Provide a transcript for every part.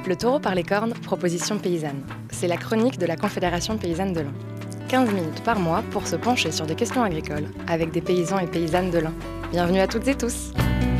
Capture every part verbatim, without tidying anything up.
Le Taureau par les cornes, proposition paysanne. C'est la chronique de la Confédération paysanne de l'Ain. quinze minutes par mois pour se pencher sur des questions agricoles avec des paysans et paysannes de l'Ain. Bienvenue à toutes et tous.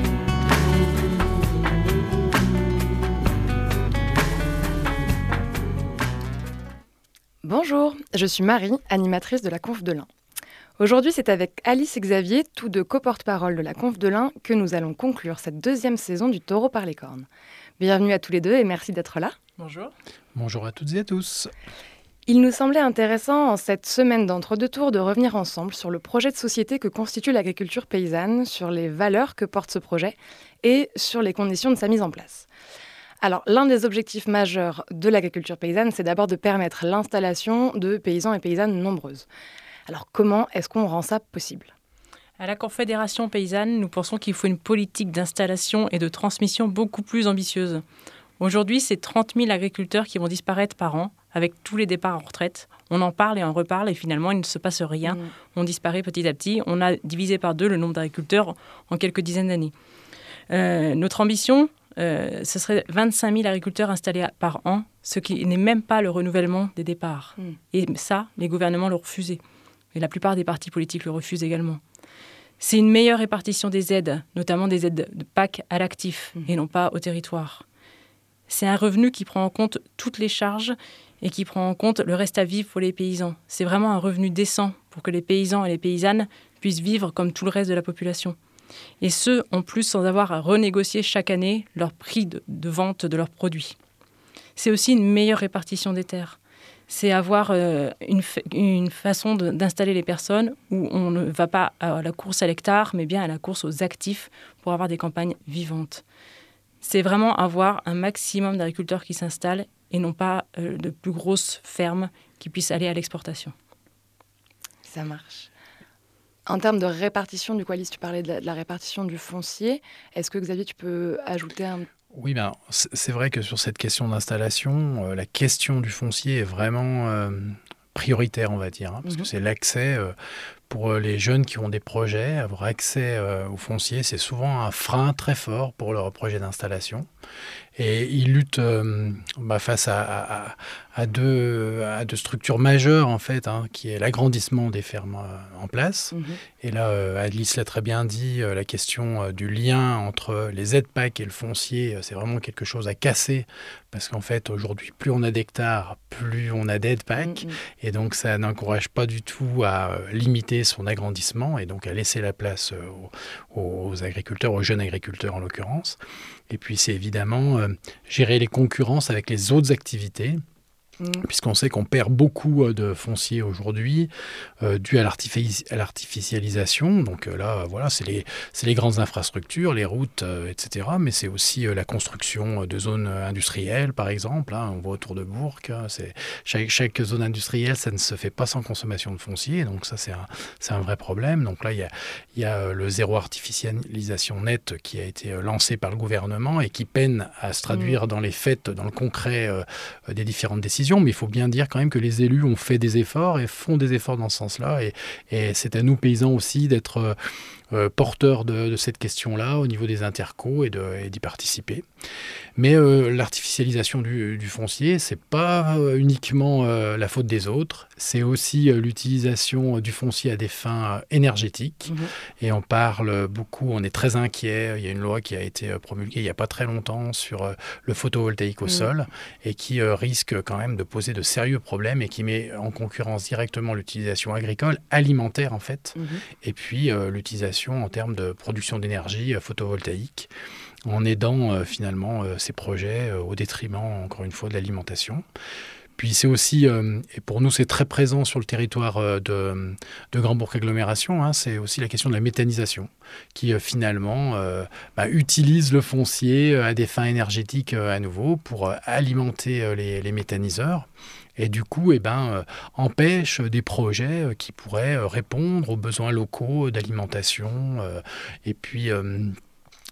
Bonjour, je suis Marie, animatrice de la Conf de l'Ain. Aujourd'hui, c'est avec Alice et Xavier, tous deux co-porte-parole de la Conf de l'Ain, que nous allons conclure cette deuxième saison du Taureau par les cornes. Bienvenue à tous les deux et merci d'être là. Bonjour. Bonjour à toutes et à tous. Il nous semblait intéressant, en cette semaine d'entre-deux tours, de revenir ensemble sur le projet de société que constitue l'agriculture paysanne, sur les valeurs que porte ce projet et sur les conditions de sa mise en place. Alors, l'un des objectifs majeurs de l'agriculture paysanne, c'est d'abord de permettre l'installation de paysans et paysannes nombreuses. Alors, comment est-ce qu'on rend ça possible ? À la Confédération paysanne, nous pensons qu'il faut une politique d'installation et de transmission beaucoup plus ambitieuse. Aujourd'hui, c'est trente mille agriculteurs qui vont disparaître par an, avec tous les départs en retraite. On en parle et on reparle et finalement, il ne se passe rien. Mmh. On disparaît petit à petit. On a divisé par deux le nombre d'agriculteurs en quelques dizaines d'années. Euh, notre ambition, euh, ce serait vingt-cinq mille agriculteurs installés par an, ce qui n'est même pas le renouvellement des départs. Mmh. Et ça, les gouvernements l'ont refusé. Et la plupart des partis politiques le refusent également. C'est une meilleure répartition des aides, notamment des aides de P A C à l'actif mmh. et non pas au territoire. C'est un revenu qui prend en compte toutes les charges et qui prend en compte le reste à vivre pour les paysans. C'est vraiment un revenu décent pour que les paysans et les paysannes puissent vivre comme tout le reste de la population. Et ce, en plus, sans avoir à renégocier chaque année leur prix de, de vente de leurs produits. C'est aussi une meilleure répartition des terres. C'est avoir euh, une, fa- une façon de, d'installer les personnes où on ne va pas à la course à l'hectare, mais bien à la course aux actifs pour avoir des campagnes vivantes. C'est vraiment avoir un maximum d'agriculteurs qui s'installent et non pas euh, de plus grosses fermes qui puissent aller à l'exportation. Ça marche. En termes de répartition, du coup, Alice, tu parlais de la, de la répartition du foncier. Est-ce que, Xavier, tu peux ajouter un... Oui, ben, c'est vrai que sur cette question d'installation, euh, la question du foncier est vraiment euh, prioritaire, on va dire, hein, parce mmh. que c'est l'accès... Euh, Pour les jeunes qui ont des projets, avoir accès euh, au foncier, c'est souvent un frein très fort pour leur projet d'installation. Et ils luttent euh, bah, face à, à, à, deux, à deux structures majeures, en fait, hein, qui est l'agrandissement des fermes euh, en place. Mmh. Et là, euh, Alice l'a très bien dit, euh, la question euh, du lien entre les aides P A C et le foncier, euh, c'est vraiment quelque chose à casser. Parce qu'en fait, aujourd'hui, plus on a d'hectares, plus on a d'aides P A C. Mmh. Et donc, ça n'encourage pas du tout à euh, limiter son agrandissement et donc à laisser la place aux, aux agriculteurs, aux jeunes agriculteurs en l'occurrence. Et puis c'est évidemment euh, gérer les concurrences avec les autres activités, mmh. puisqu'on sait qu'on perd beaucoup de foncier aujourd'hui euh, dû à, l'artifici- à l'artificialisation. Donc euh, là, voilà, c'est les, c'est les grandes infrastructures, les routes, euh, et cetera. Mais c'est aussi euh, la construction de zones industrielles, par exemple. Hein, on voit autour de Bourg, hein, c'est, chaque, chaque zone industrielle, ça ne se fait pas sans consommation de foncier. Donc ça, c'est un, c'est un vrai problème. Donc là, il y a, il y a le zéro artificialisation net qui a été lancé par le gouvernement et qui peine à se traduire mmh. dans les faits, dans le concret euh, des différentes décisions. Mais il faut bien dire quand même que les élus ont fait des efforts et font des efforts dans ce sens-là. Et, et c'est à nous, paysans aussi, d'être euh, euh, porteurs de, de cette question-là au niveau des intercos et, de, et d'y participer. Mais euh, l'artificialisation du, du foncier, ce n'est pas euh, uniquement euh, la faute des autres. C'est aussi euh, l'utilisation du foncier à des fins euh, énergétiques. Mmh. Et on parle beaucoup, on est très inquiet. Il y a une loi qui a été promulguée il n'y a pas très longtemps sur euh, le photovoltaïque au mmh. sol et qui euh, risque quand même de poser de sérieux problèmes et qui met en concurrence directement l'utilisation agricole, alimentaire en fait, mmh. et puis euh, l'utilisation en termes de production d'énergie euh, photovoltaïque, en aidant euh, finalement euh, ces projets euh, au détriment, encore une fois, de l'alimentation. Puis c'est aussi, euh, et pour nous c'est très présent sur le territoire euh, de, de Grand Bourg Agglomération, hein, c'est aussi la question de la méthanisation, qui euh, finalement euh, bah, utilise le foncier euh, à des fins énergétiques euh, à nouveau pour euh, alimenter euh, les, les méthaniseurs. Et du coup, eh ben, euh, empêche des projets euh, qui pourraient euh, répondre aux besoins locaux d'alimentation euh, et puis... Euh,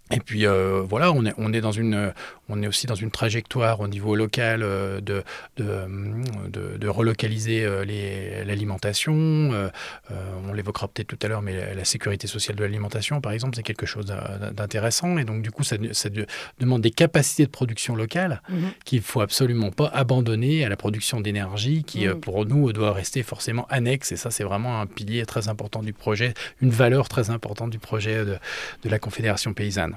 Et puis euh, voilà, on est, on, est dans une, on est aussi dans une trajectoire au niveau local euh, de, de, de, de relocaliser euh, les, l'alimentation. Euh, euh, on l'évoquera peut-être tout à l'heure, mais la, la sécurité sociale de l'alimentation, par exemple, c'est quelque chose d'intéressant. Et donc du coup, ça, ça demande des capacités de production locale mmh. qu'il ne faut absolument pas abandonner à la production d'énergie qui, mmh. pour nous, doit rester forcément annexe. Et ça, c'est vraiment un pilier très important du projet, une valeur très importante du projet de, de la Confédération paysanne.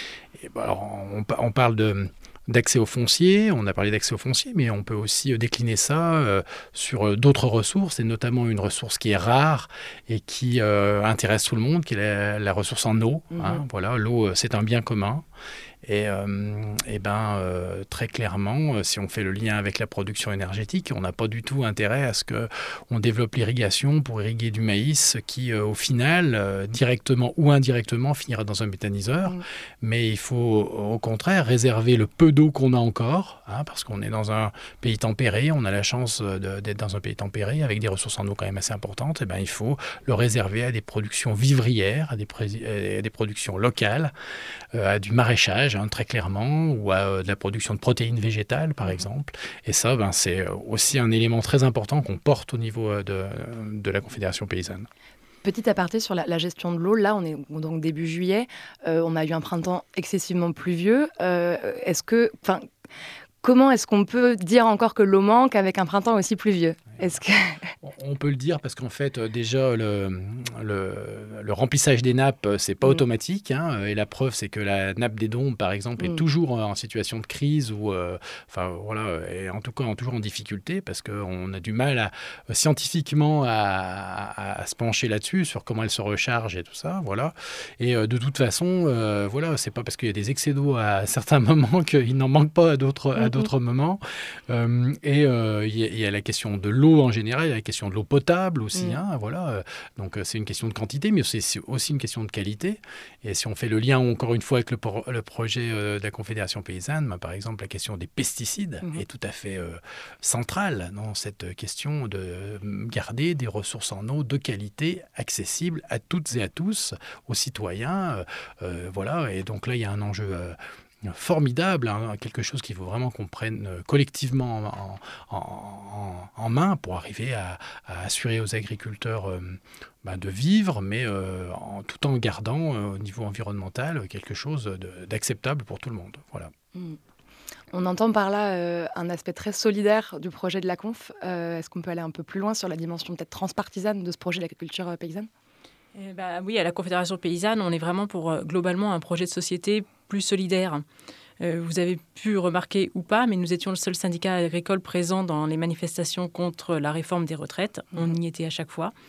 Et ben alors, on, on parle de, d'accès au foncier, on a parlé d'accès au foncier, mais on peut aussi décliner ça euh, sur d'autres ressources, et notamment une ressource qui est rare et qui euh, intéresse tout le monde, qui est la, la ressource en eau. Mmh. Hein, voilà, l'eau, c'est un bien commun. Et, euh, et ben, euh, très clairement, si on fait le lien avec la production énergétique, on n'a pas du tout intérêt à ce qu'on développe l'irrigation pour irriguer du maïs qui, euh, au final, euh, directement ou indirectement, finira dans un méthaniseur. Mmh. Mais il faut, au contraire, réserver le peu d'eau qu'on a encore, hein, parce qu'on est dans un pays tempéré, on a la chance de, d'être dans un pays tempéré, avec des ressources en eau quand même assez importantes. Et ben, il faut le réserver à des productions vivrières, à des, pré- à des productions locales, euh, à du maraîchage, hein, très clairement, ou à euh, de la production de protéines végétales, par exemple. Et ça, ben, c'est aussi un élément très important qu'on porte au niveau de, de la Confédération paysanne. Petit aparté sur la, la gestion de l'eau, là on est donc début juillet, euh, on a eu un printemps excessivement pluvieux. Euh, est-ce que, enfin, comment est-ce qu'on peut dire encore que l'eau manque avec un printemps aussi pluvieux ? Est-ce que... On peut le dire parce qu'en fait, déjà, le, le, le remplissage des nappes, c'est pas mmh. automatique. Hein, et la preuve, c'est que la nappe des Dombes, par exemple, mmh. est toujours en situation de crise ou, euh, enfin, voilà, et en tout cas, toujours en difficulté parce qu'on a du mal à, scientifiquement à, à, à se pencher là-dessus, sur comment elle se recharge et tout ça. Voilà. Et euh, de toute façon, euh, voilà, c'est pas parce qu'il y a des excès d'eau à certains moments qu'il n'en manque pas à d'autres, mmh. à d'autres moments. Euh, et il euh, y, y a la question de l'eau en général, il y a la question de l'eau potable aussi, mmh. hein, voilà. Donc c'est une question de quantité, mais c'est, c'est aussi une question de qualité. Et si on fait le lien encore une fois avec le, pro- le projet euh, de la Confédération paysanne, bah, par exemple la question des pesticides mmh. est tout à fait euh, centrale dans cette question de garder des ressources en eau de qualité accessibles à toutes et à tous, aux citoyens, euh, euh, voilà. Et donc là il y a un enjeu euh, formidable, hein, quelque chose qu'il faut vraiment qu'on prenne collectivement en, en, en, en main pour arriver à, à assurer aux agriculteurs euh, bah, de vivre, mais euh, en, tout en gardant euh, au niveau environnemental quelque chose de, d'acceptable pour tout le monde. Voilà. Mmh. On entend par là euh, un aspect très solidaire du projet de la Conf. Euh, est-ce qu'on peut aller un peu plus loin sur la dimension peut-être transpartisane de ce projet d'agriculture paysanne ? Eh ben, oui, à la Confédération paysanne, on est vraiment pour euh, globalement un projet de société plus solidaire. Euh, vous avez pu remarquer ou pas, mais nous étions le seul syndicat agricole présent dans les manifestations contre la réforme des retraites. Mmh. On y était à chaque fois.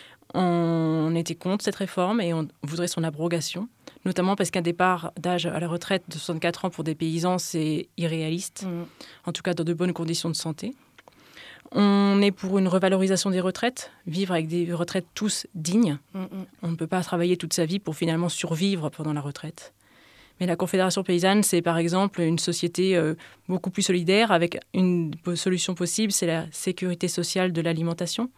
On était contre cette réforme et on voudrait son abrogation, notamment parce qu'un départ d'âge à la retraite de soixante-quatre ans pour des paysans, c'est irréaliste, mmh. en tout cas dans de bonnes conditions de santé. On est pour une revalorisation des retraites, vivre avec des retraites tous dignes. Mmh. On ne peut pas travailler toute sa vie pour finalement survivre pendant la retraite. Mais la Confédération paysanne, c'est par exemple une société euh, beaucoup plus solidaire avec une solution possible, c'est la sécurité sociale de l'alimentation.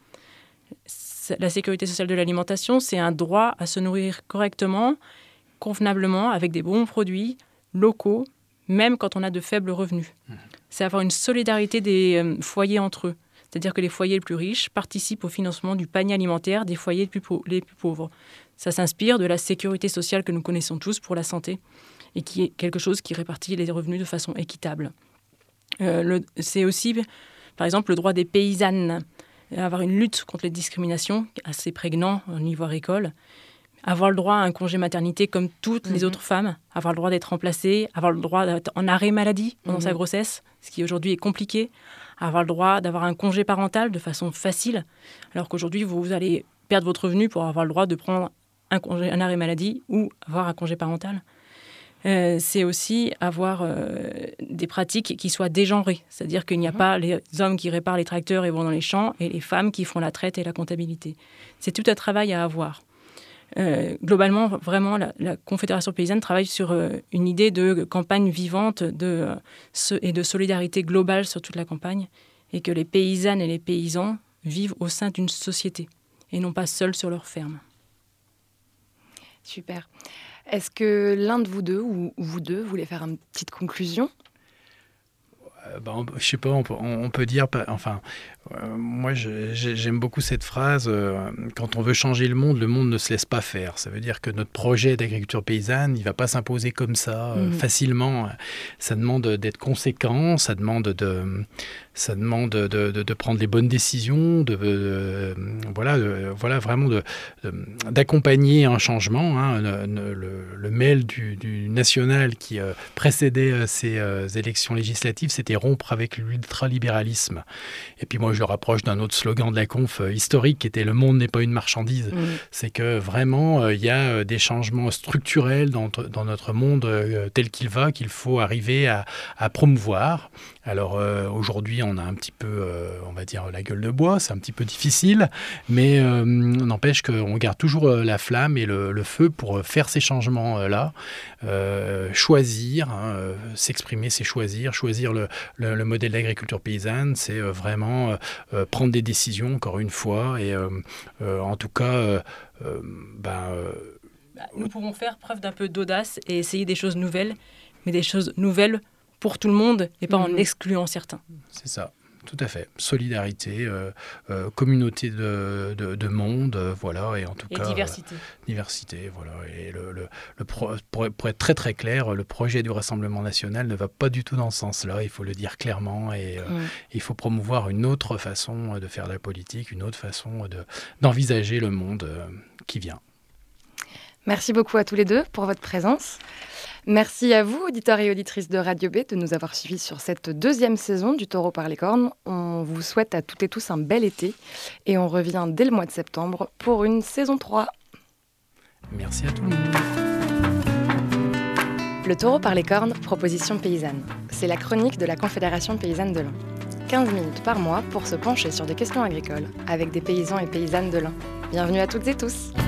La sécurité sociale de l'alimentation, c'est un droit à se nourrir correctement, convenablement, avec des bons produits locaux, même quand on a de faibles revenus. Mmh. C'est avoir une solidarité des euh, foyers entre eux. C'est-à-dire que les foyers les plus riches participent au financement du panier alimentaire des foyers les plus, pau- les plus pauvres. Ça s'inspire de la sécurité sociale que nous connaissons tous pour la santé et qui est quelque chose qui répartit les revenus de façon équitable. Euh, le, c'est aussi, par exemple, le droit des paysannes, avoir une lutte contre les discriminations assez prégnant au niveau agricole, avoir le droit à un congé maternité comme toutes mmh. les autres femmes, avoir le droit d'être remplacée, avoir le droit d'être en arrêt maladie pendant mmh. sa grossesse, ce qui aujourd'hui est compliqué, avoir le droit d'avoir un congé parental de façon facile, alors qu'aujourd'hui, vous, vous allez perdre votre revenu pour avoir le droit de prendre un, congé, un arrêt maladie ou avoir un congé parental. Euh, c'est aussi avoir euh, des pratiques qui soient dégenrées, c'est-à-dire qu'il n'y a mmh. pas les hommes qui réparent les tracteurs et vont dans les champs et les femmes qui font la traite et la comptabilité. C'est tout un travail à avoir. Euh, globalement, vraiment, la, la Confédération paysanne travaille sur euh, une idée de campagne vivante de, euh, ce, et de solidarité globale sur toute la campagne, et que les paysannes et les paysans vivent au sein d'une société et non pas seuls sur leur ferme. Super. Est-ce que l'un de vous deux, ou vous deux, voulez faire une petite conclusion ? Euh, bah, on, je sais pas, on peut, on, on peut dire, enfin, euh, moi je, j'aime beaucoup cette phrase, euh, quand on veut changer le monde, le monde ne se laisse pas faire. Ça veut dire que notre projet d'agriculture paysanne, il ne va pas s'imposer comme ça, euh, mmh. facilement. Ça demande d'être conséquent, ça demande de, ça demande de, de, de prendre les bonnes décisions, de, de, voilà, de, voilà, vraiment de, de, d'accompagner un changement. Hein. Le, le, le mail du, du national qui euh, précédait euh, ces euh, élections législatives, c'était rompre avec l'ultralibéralisme. Et puis moi, je le rapproche d'un autre slogan de la conf euh, historique qui était « Le monde n'est pas une marchandise mmh. ». C'est que vraiment, il euh, y a euh, des changements structurels dans, dans notre monde euh, tel qu'il va, qu'il faut arriver à, à promouvoir. Alors euh, aujourd'hui, on a un petit peu, euh, on va dire, la gueule de bois, c'est un petit peu difficile, mais euh, n'empêche qu'on garde toujours la flamme et le, le feu pour faire ces changements-là. Euh, choisir, hein, euh, s'exprimer, c'est choisir. Choisir le, le, le modèle d'agriculture paysanne, c'est euh, vraiment euh, prendre des décisions, encore une fois, et euh, euh, en tout cas, euh, euh, ben, euh, nous pouvons faire preuve d'un peu d'audace et essayer des choses nouvelles, mais des choses nouvelles pour tout le monde et pas mmh. en excluant certains. C'est ça. Tout à fait. Solidarité, euh, euh, communauté de, de, de monde, euh, voilà, et en tout et cas... diversité. Euh, diversité, voilà. Et le, le, le pro, pour, pour être très très clair, le projet du Rassemblement national ne va pas du tout dans ce sens-là, il faut le dire clairement, et euh, mmh. il faut promouvoir une autre façon de faire de la politique, une autre façon de, d'envisager le monde euh, qui vient. Merci beaucoup à tous les deux pour votre présence. Merci à vous, auditeurs et auditrices de Radio B, de nous avoir suivis sur cette deuxième saison du Taureau par les cornes. On vous souhaite à toutes et tous un bel été et on revient dès le mois de septembre pour une saison trois. Merci à tout le monde. Le Taureau par les cornes, proposition paysanne. C'est la chronique de la Confédération paysanne de l'Ain. quinze minutes par mois pour se pencher sur des questions agricoles avec des paysans et paysannes de l'Ain. Bienvenue à toutes et tous.